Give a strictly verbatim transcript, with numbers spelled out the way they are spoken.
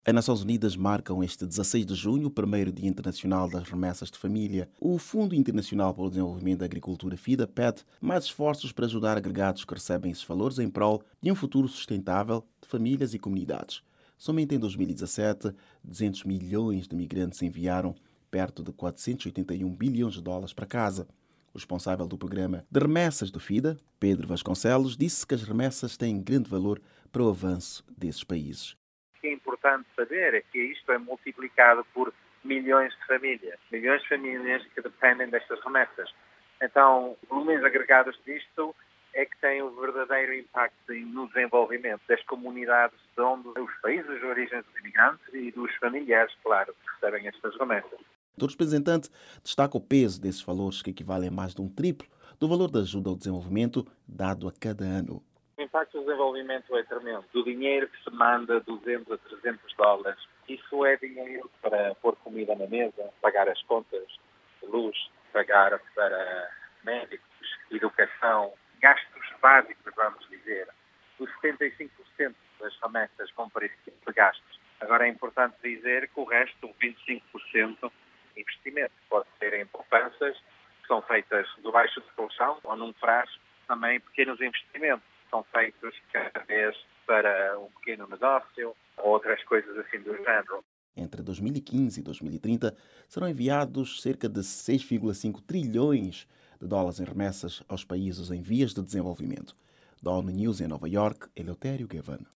As Nações Unidas marcam este dezasseis de junho o primeiro Dia Internacional das Remessas de Família. O Fundo Internacional para o Desenvolvimento da Agricultura, FIDA, pede mais esforços para ajudar agregados que recebem esses valores em prol de um futuro sustentável de famílias e comunidades. Somente em dois mil e dezassete, duzentos milhões de migrantes enviaram perto de quatrocentos e oitenta e um bilhões de dólares para casa. O responsável do programa de remessas do FIDA, Pedro Vasconcelos, disse que as remessas têm grande valor para o avanço desses países. O que é importante saber é que isto é multiplicado por milhões de famílias. Milhões de famílias que dependem destas remessas. Então, volumes agregados disto é que têm o verdadeiro impacto no desenvolvimento das comunidades de onde os países de origem dos imigrantes e dos familiares, claro, que recebem estas remessas. O representante destaca o peso desses valores que equivalem a mais de um triplo do valor da ajuda ao desenvolvimento dado a cada ano. O impacto do desenvolvimento é tremendo. Do dinheiro que se manda, duzentos a trezentos dólares, isso é dinheiro para pôr comida na mesa, pagar as contas de luz, pagar para médicos, educação, gastos básicos, vamos dizer. Os setenta e cinco por cento das remessas vão para esse tipo de gastos. Agora é importante dizer que o resto, vinte e cinco por cento, investimento. Pode ser em poupanças, que são feitas debaixo de colchão, ou num frasco, também pequenos investimentos. São feitos cada vez para um pequeno negócio ou outras coisas assim do género. Entre dois mil e quinze e dois mil e trinta, serão enviados cerca de seis vírgula cinco trilhões de dólares em remessas aos países em vias de desenvolvimento. Da ONU News em Nova York, Eleutério Gavan.